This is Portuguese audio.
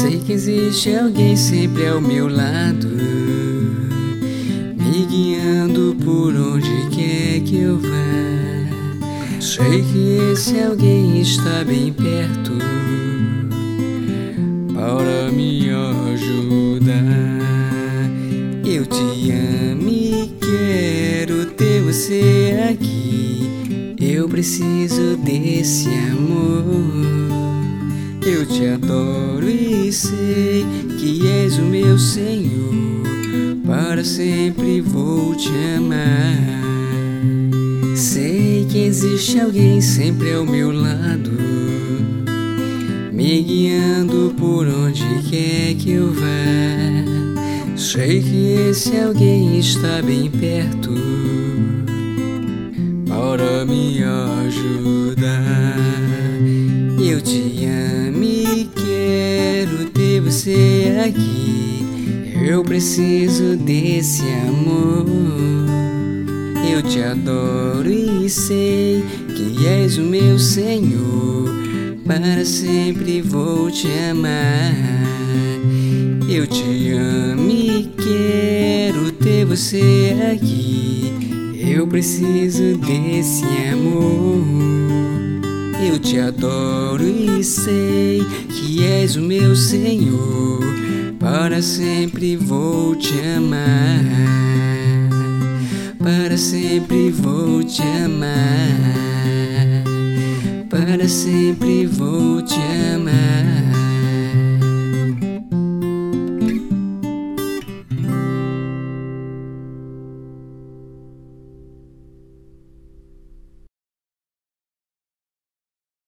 Sei que existe alguém sempre ao meu lado, me guiando por onde quer que eu vá. Sei que esse alguém está bem perto para me ajudar. Eu te amo e quero ter você aqui. Eu preciso desse amor. Eu te adoro e sei que és o meu Senhor. Para sempre vou te amar. Sei que existe alguém sempre ao meu lado, me guiando por onde quer que eu vá. Sei que esse alguém está bem perto para me ajudar. Eu te amo e quero ter você aqui. Eu preciso desse amor. Eu te adoro e sei que és o meu Senhor. Para sempre vou te amar. Eu te amo e quero ter você aqui. Eu preciso desse amor. Eu te adoro e sei que és o meu Senhor. Para sempre vou te amar. Para sempre vou te amar. Para sempre vou te amar.